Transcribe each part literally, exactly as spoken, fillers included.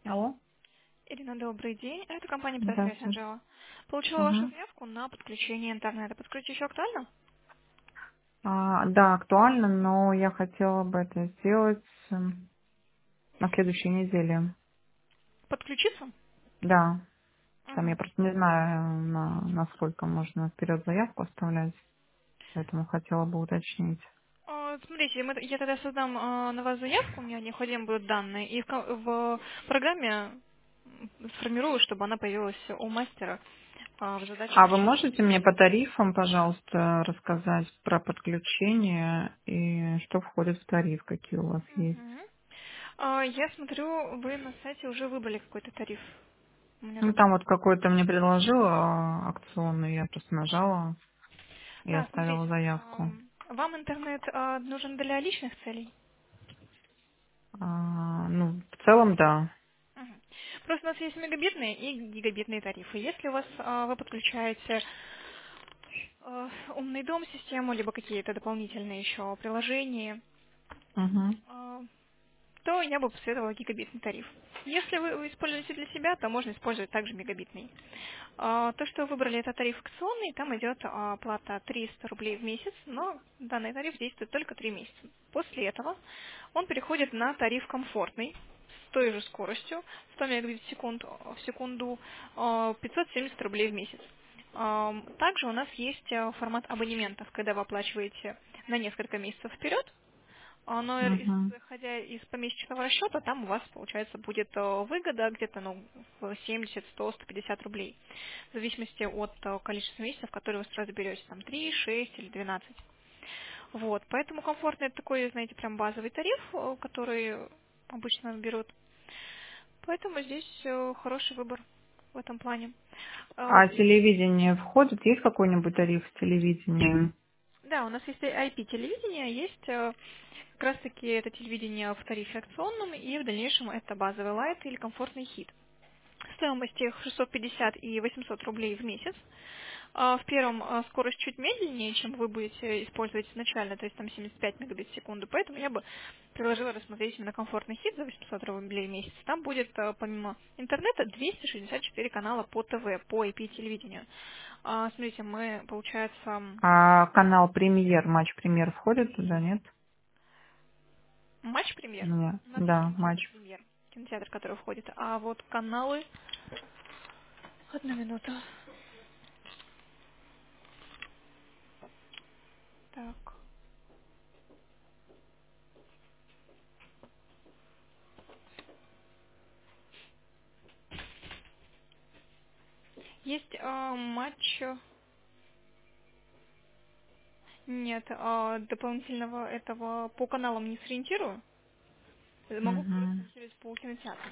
Алло, Ирина, добрый день. Это компания «Спецсвязь здравствуйте. Анжела». Получила вашу Мгм. заявку на подключение интернета. Подключить еще актуально? А, да, актуально, но я хотела бы это сделать м, на следующей неделе. Подключиться? Да, там я Мгм. просто не знаю, на, насколько можно вперед заявку оставлять, поэтому хотела бы уточнить. А, Смотрите, мы- я тогда создам а, на вас заявку, у меня необходимы будут данные, и в, ко- в программе м, сформирую, чтобы она появилась у мастера а, в задаче А вы начать можете работать. мне по тарифам, пожалуйста, рассказать про подключение и что входит в тариф, какие у вас есть? Мгм. А, Я смотрю, вы на сайте уже выбрали какой-то тариф. У меня Ну, тут... там вот какой-то мне предложил а, акционный, я просто нажала и Да, оставила смотрите, заявку. ам, вам интернет а, нужен для личных целей? А, ну, в целом, да. Мгм. Просто у нас есть мегабитные и гигабитные тарифы. Если у вас а, вы подключаете а, умный дом, систему, либо какие-то дополнительные еще приложения, Угу. а, то я бы посоветовала гигабитный тариф. Если вы его используете для себя, то можно использовать также мегабитный. А, То, что вы выбрали, это тариф акционный, там идет а, плата триста рублей в месяц, но данный тариф действует только три месяца. После этого он переходит на тариф комфортный, с той же скоростью, сто мегабит в секунду, в секунду а, пятьсот семьдесят рублей в месяц. Ам, Также у нас есть а, формат абонементов, когда вы оплачиваете на несколько месяцев вперед, а, но Угу. исходя из помесячного расчета, там у вас, получается, будет э, выгода где-то ну, в семьдесят, сто, сто пятьдесят рублей. В зависимости от э, количества месяцев, которые вы сразу берете, там три, шесть или двенадцать. Вот, поэтому комфортный это такой, знаете, прям базовый тариф, э, который обычно берут. Поэтому здесь э, хороший выбор в этом плане. Э, А телевидение входит? Есть какой-нибудь тариф с телевидением? Да, у нас есть ай пи-телевидение, есть э, как раз-таки это телевидение в тарифе акционном, и в дальнейшем это базовый лайт или комфортный хит. Стоимость их шестьсот пятьдесят и восемьсот рублей в месяц. А, В первом а, скорость чуть медленнее, чем вы будете использовать изначально, то есть там семьдесят пять мегабит в секунду, поэтому я бы предложила рассмотреть именно комфортный хит за восемьсот рублей в месяц. Там будет а, помимо интернета двести шестьдесят четыре канала по ТВ, по ай пи-телевидению. А, Смотрите, мы, получается, А канал Премьер, матч Премьер входит туда, нет? матч премьер. Нет. У нас есть Да, матч. кинотеатр премьер, кинотеатр, который входит. А вот каналы... Одну минуту. Так. Есть а, матч... Нет, а, дополнительного этого по каналам не сориентирую. Могу Угу. сориентировать по кинотеатру.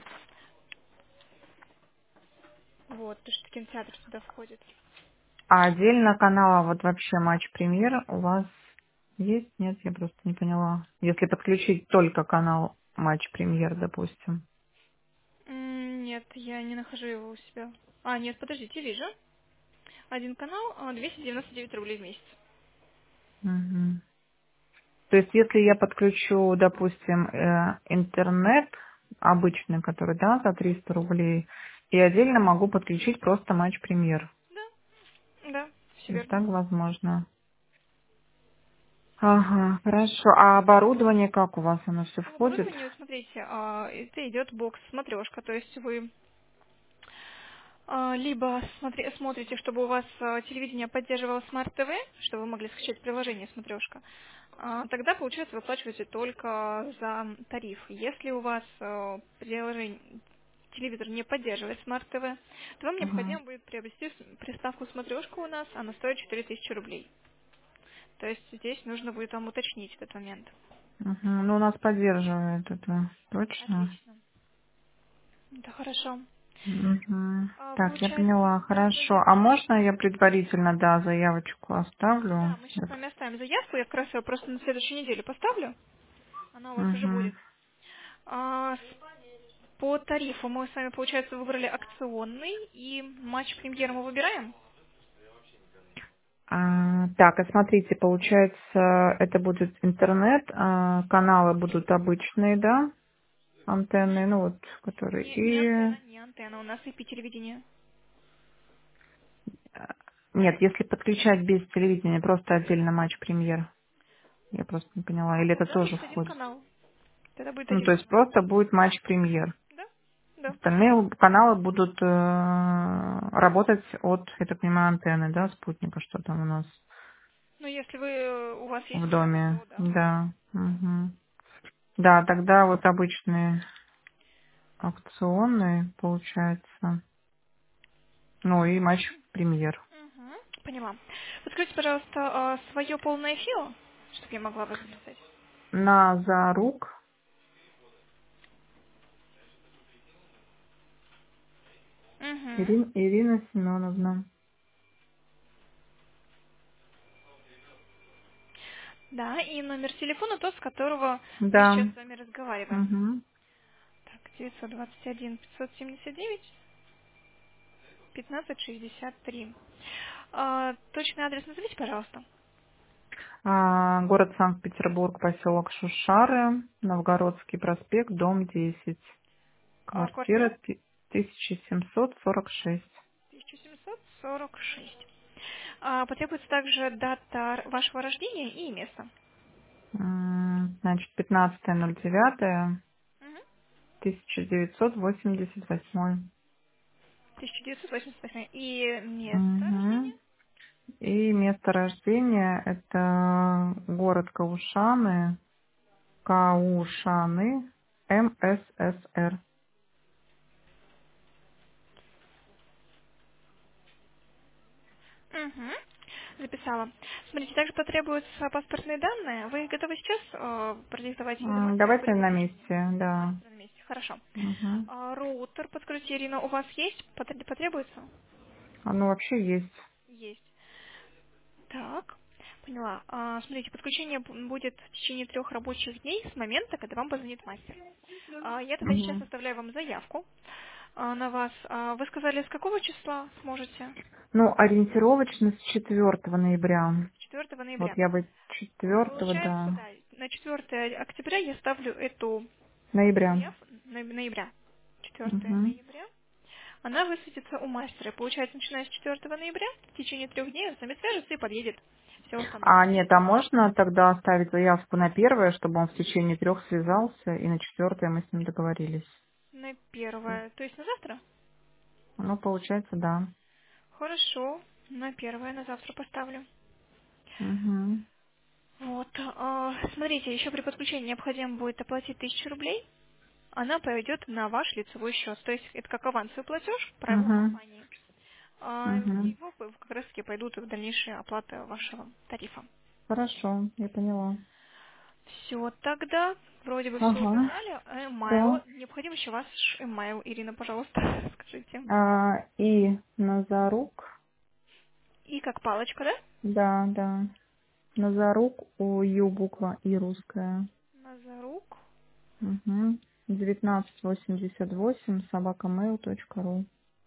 Вот, то, что кинотеатр сюда входит. А отдельно канала вот вообще матч Премьер у вас есть? Нет, я просто не поняла. Если подключить только канал матч Премьер, допустим. М, Нет, я не нахожу его у себя. А, нет, подождите, вижу. Один канал, а, двести девяносто девять рублей в месяц. Угу. То есть, если я подключу, допустим, э, интернет обычный, который, да, за триста рублей, и отдельно могу подключить просто матч Премьер. Да, да, все Вот верно. так возможно. Ага, хорошо. А оборудование как у вас? Оно все По входит? оборудованию, смотрите, а, это идет бокс-смотрешка, то есть вы а, либо смотри- смотрите, чтобы у вас а, телевидение поддерживало смарт-ТВ, чтобы вы могли скачать приложение смотрешка, а, тогда, получается, вы оплачиваете только за тариф. Если у вас а, приложение, телевизор не поддерживает смарт-ТВ, то вам Угу. необходимо будет приобрести с- приставку смотрешка у нас, она стоит четыре тысячи рублей. То есть здесь нужно будет вам уточнить этот момент. Угу. Ну, у нас поддерживает это. Точно. Отлично. Это хорошо. Угу. А, Так, я Получается, поняла. на Хорошо. А заявку. можно я предварительно, да, заявочку оставлю? Да, мы сейчас с вами оставим заявку, я как раз ее просто на следующей неделе поставлю. Она у вас уже Угу. будет. А, с- по тарифу мы с вами, получается, выбрали акционный, и матч премьер мы выбираем. А, так, а смотрите, получается, это будет интернет, а, каналы будут обычные, да? антенны, ну вот, которые Не, не и... антенна, не антенна, у нас и пи телевидение. э, Нет, если подключать без телевидения, просто отдельно матч премьер. Я просто не поняла. Или это Тогда тоже будет один входит? канал. Тогда будет Ну, один то есть канал. просто будет матч премьер. Да? Да. Остальные каналы будут э, работать от, я так понимаю, антенны, да, спутника, что там у нас Но если вы, э, у вас есть в антенна, доме. то да. Да. Мгм. Да, тогда вот обычные акционные, получается. Ну и матч премьер. Угу. Поняла. Подскажите, пожалуйста, свое полное фио, чтобы я могла вас записать. Назарук Угу. Ирин, Ирина Семеновна. Да, и номер телефона тот, с которого мы Да. сейчас с вами разговариваем. Угу. Так, девятьсот двадцать один пятьсот семьдесят девять пятнадцать шестьдесят три. А, точный адрес назовите, пожалуйста. А, город Санкт-Петербург, поселок Шушары, Новгородский проспект, дом десять. А, квартира Квартира ти- тысяча семьсот сорок шесть. тысяча семьсот сорок шесть. А, потребуется также дата р- вашего рождения и место. М, Значит, пятнадцатое ноль девятое Мгм. тысяча девятьсот восемьдесят восьмой. тысяча девятьсот восемьдесят восемь. И место Угу. рождения? И место рождения это город Каушаны, Каушаны, МССР. Угу. Записала. Смотрите, также потребуются паспортные данные. Вы готовы сейчас э, продиктовать или М, давайте Давайте более на позднее? месте, да. Давайте на месте. Хорошо. Угу. А, роутер, подскажите, Ирина, у вас есть? Потр- Потребуется? Оно вообще есть. Есть. Так, поняла. А, смотрите, подключение б- будет в течение трех рабочих дней с момента, когда вам позвонит мастер. А, я тогда сейчас Мгм. оставляю вам заявку а, на вас. А, вы сказали, с какого числа сможете? Ну, ориентировочно с четвертого ноября. четвёртого Вот ноября. я бы четвертого, Получается, да. да, на четвёртое октября я ставлю эту Ноября. заявку, но- ноября, четвёртое Угу. ноября. Она высветится у мастера. Получается, начиная с четвёртого ноября, в течение трех дней он с вами свяжется и подъедет. Все А установит. нет, а можно тогда оставить заявку на первое, чтобы он в течение трех связался, и на четвертое мы с ним договорились? На первое, то есть на завтра? Ну, получается, да. Хорошо, на первое, на завтра поставлю. Угу. Вот, а, смотрите, еще при подключении необходимо будет оплатить тысячу рублей. Она пойдет на ваш лицевой счет. То есть это как авансовый платеж, правила Угу. компании. А Угу. его как раз таки пойдут в дальнейшие оплаты вашего тарифа. Хорошо, я поняла. Все, тогда вроде бы все Ага. указали. Да. Email. Необходим еще ваш email, Ирина, пожалуйста, скажите. А, и Назарук. И как палочка, да? Да, да. Назарук, у Ю буква И русская. Назарук. Угу. девятнадцать восемьдесят восемь собака mail точка ру.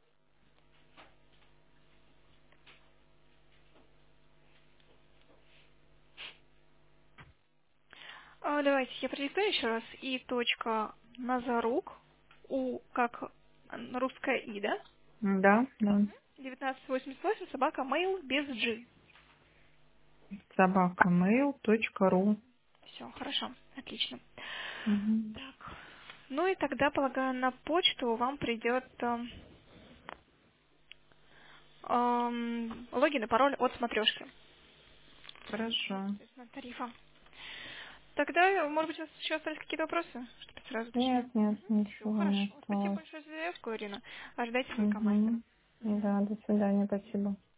А, давайте я продиктую еще раз. И точка Назарук. У как русская И, да? Да, да. девятнадцать восемьдесят восемь собака mail без G. собака mail точка ру. Все, хорошо, отлично. Угу. Так. Ну и тогда, полагаю, на почту вам придет эм, эм, логин и пароль от смотрешки. Хорошо. Соответственно, тарифа. Тогда, может быть, у вас еще остались какие-то вопросы? Чтобы сразу Нет, уточнить. нет, Все, ничего не хорошо. Спасибо осталось. большое за заявку, Ирина. Ожидайте звонка мастера. Угу. Да, до свидания, спасибо.